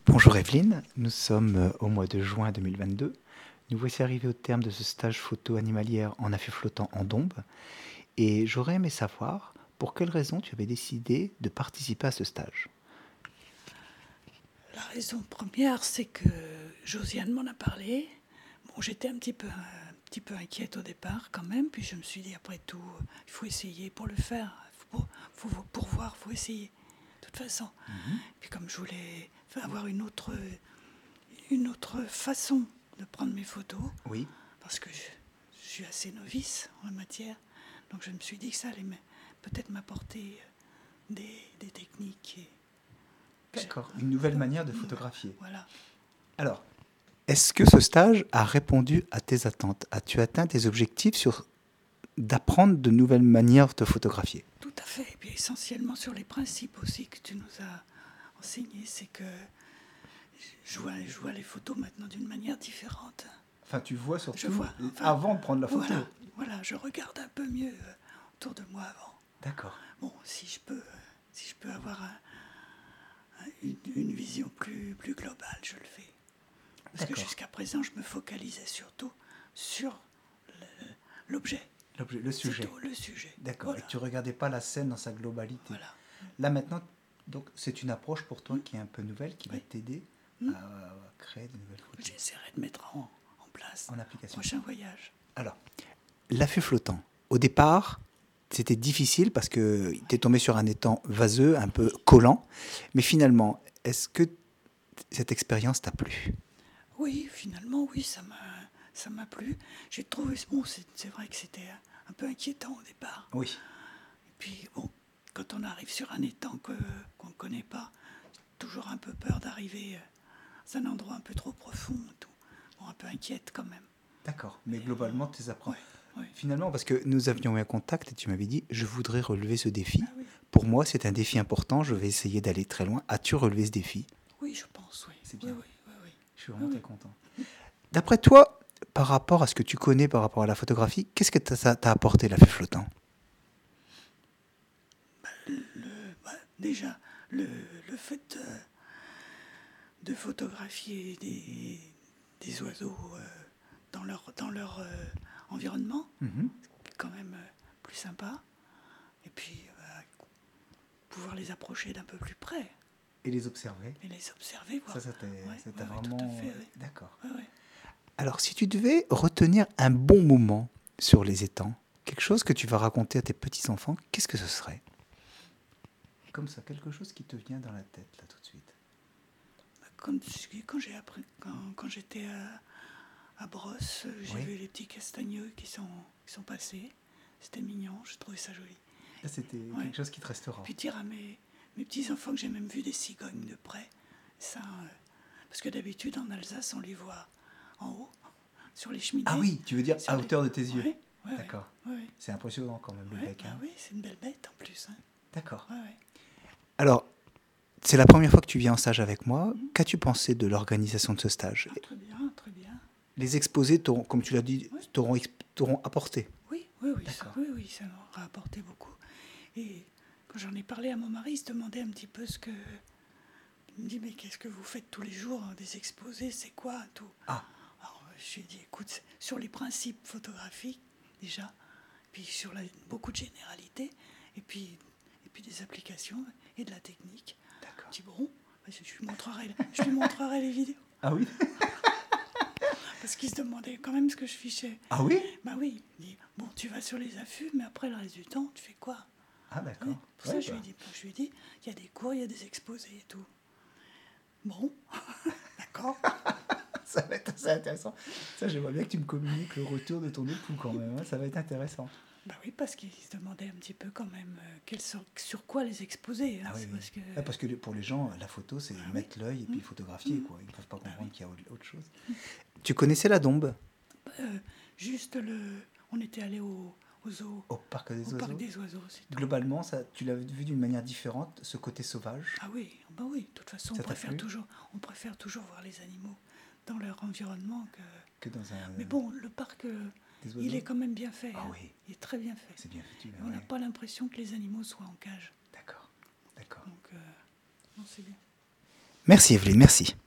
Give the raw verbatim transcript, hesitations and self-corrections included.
Bonjour Evelyne, nous sommes euh, au mois de juin deux mille vingt-deux. Nous voici arrivés au terme de ce stage photo animalière en affaires flottant en Dombes et j'aurais aimé savoir pour quelles raisons tu avais décidé de participer à ce stage. La raison première, c'est que Josiane m'en a parlé. Bon, j'étais un petit peu, un petit peu inquiète au départ quand même, puis je me suis dit, après tout, il faut essayer pour le faire. Faut, faut, pour voir, il faut essayer, de toute façon. Mhm. Puis comme je voulais avoir une autre, une autre façon de prendre mes photos, Oui, parce que je, je suis assez novice en la matière, donc je me suis dit que ça allait peut-être m'apporter des, des techniques. Et d'accord, une nouvelle manière de photographier. Voilà. Alors, est-ce que ce stage a répondu à tes attentes? As-tu atteint tes objectifs sur d'apprendre de nouvelles manières de photographier? Tout à fait. Et puis essentiellement sur les principes aussi que tu nous as enseignés, c'est que je vois, je vois les photos maintenant d'une manière différente. Enfin, tu vois Je surtout vois, enfin, avant de prendre la photo. Voilà, voilà, je regarde un peu mieux euh, autour de moi avant. D'accord. Bon, si je peux, euh, si je peux avoir un- un- une, une vision plus, plus globale, je le fais. Parce que D'accord. jusqu'à présent, je me focalisais surtout sur le- l'objet. L'objet, le C'est sujet. tout, le sujet. D'accord. Voilà. Et tu regardais pas la scène dans sa globalité. Voilà. Là maintenant, donc c'est une approche pour toi Mm. qui est un peu nouvelle, qui va Oui. t'aider Mm. à, à créer de nouvelles photos J'essaierai de mettre en, en place en le application. prochain voyage. Alors, l'affût flottant. Au départ, c'était difficile parce que tu es tombé sur un étang vaseux, un peu collant. Mais finalement, est-ce que cette expérience t'a plu? Oui, finalement, oui, ça m'a, ça m'a plu. J'ai trouvé, bon, c'est, c'est vrai que c'était un peu inquiétant au départ. Oui. Et puis, bon, quand on arrive sur un étang que, qu'on ne connaît pas, toujours un peu peur d'arriver dans un endroit un peu trop profond, tout. Bon, un peu inquiète quand même. D'accord. Mais globalement, tu les apprends. Ouais, ouais. Finalement, parce que nous avions eu un contact et tu m'avais dit, je voudrais relever ce défi. Ah oui. Pour moi, c'est un défi important. Je vais essayer d'aller très loin. As-tu relevé ce défi? Oui, je pense, oui. C'est Oui, bien. oui, oui, oui. Je suis vraiment Oui, très oui. content. D'après toi, par rapport à ce que tu connais par rapport à la photographie, qu'est-ce que ça t'a apporté l'affaire flottant? Le, bah, déjà, le, le fait de, de photographier des, des oiseaux euh, dans leur, dans leur euh, environnement, Mhm. c'est quand même euh, plus sympa. Et puis, euh, pouvoir les approcher d'un peu plus près Et les observer. et les observer. Voir. Ça, ça t'a Ouais, ça t'a ouais, ouais, vraiment... tout à fait, oui. D'accord. Ouais, ouais. Alors, si tu devais retenir un bon moment sur les étangs, quelque chose que tu vas raconter à tes petits-enfants, qu'est-ce que ce serait? Comme ça, quelque chose qui te vient dans la tête, là, tout de suite. Quand, quand, j'ai appris, quand, quand j'étais à, à Brosse, j'ai Oui. vu les petits castagneux qui sont, qui sont passés. C'était mignon, j'ai trouvé ça joli. Là, c'était Ouais. quelque chose qui te restera. Puis dire à mes, mes petits-enfants que j'ai même vu des cigognes de près. Ça, euh, parce que d'habitude, en Alsace, on les voit en haut, sur les cheminées. Ah oui, tu veux dire Sur à les- hauteur de tes yeux. Ouais, ouais, D'accord. ouais, ouais. C'est impressionnant quand même, le Ouais, bec. bah Hein. oui, c'est une belle bête en plus. Hein. D'accord. Ouais, ouais. Alors, c'est la première fois que tu viens en stage avec moi. Mhm. Qu'as-tu pensé de l'organisation de ce stage? Ah, très bien, très bien. Les exposés, t'auront, comme tu l'as dit, Ouais. t'auront, exp- t'auront apporté. Oui, oui, oui, ça, D'accord. oui, oui, ça m'a apporté beaucoup. Et quand j'en ai parlé à mon mari, il se demandait un petit peu ce que... Il me dit, mais qu'est-ce que vous faites tous les jours, hein, des exposés, c'est quoi tout? Ah, Alors, je lui ai dit, écoute, c'est sur les principes photographiques, déjà, puis sur la- beaucoup de généralités, et puis, et puis des applications et de la technique. d'accord. Je dis, bon, bah, je lui montrerai, je lui montrerai les vidéos. Ah oui. Parce qu'il se demandait quand même ce que je fichais. Ah oui. Bah oui, il dit, bon, tu vas sur les affûts, mais après le reste du temps, tu fais quoi? Ah d'accord. Ouais, pour ça, Ouais, je, bah. lui ai dit, je lui ai dit, il y a des cours, il y a des exposés et tout. Bon, d'accord. Ça va être assez intéressant. Ça, j'aimerais bien que tu me communiques le retour de ton époux quand même. Hein. Ça va être intéressant. Bah oui, parce qu'il se demandait un petit peu quand même euh, quel sur, sur quoi les exposer. Hein, Ah oui, c'est oui. parce que... Ouais, parce que pour les gens, la photo, c'est Ah oui. mettre l'œil et puis Mmh. photographier. Mmh. Quoi. Ils ne peuvent pas Ah comprendre oui. qu'il y a autre chose. Tu connaissais la Dombe Euh, juste le... On était allé au, au zoo, au parc des au oiseaux? parc des oiseaux, c'est tout. Globalement, ça, tu l'as vu d'une manière différente, ce côté sauvage. Ah oui, bah oui, de toute façon, Ça on t'a préfère, plu toujours, on préfère toujours voir les animaux dans leur environnement que... Que dans un Mais bon, le parc, euh, des oiseaux. il est quand même bien fait. Ah hein. oui, Il est très bien fait. c'est bien foutu. Et mais on n'a ouais. pas l'impression que les animaux soient en cage. D'accord, d'accord. Donc, euh, non, c'est bien. Merci Evelyne, merci.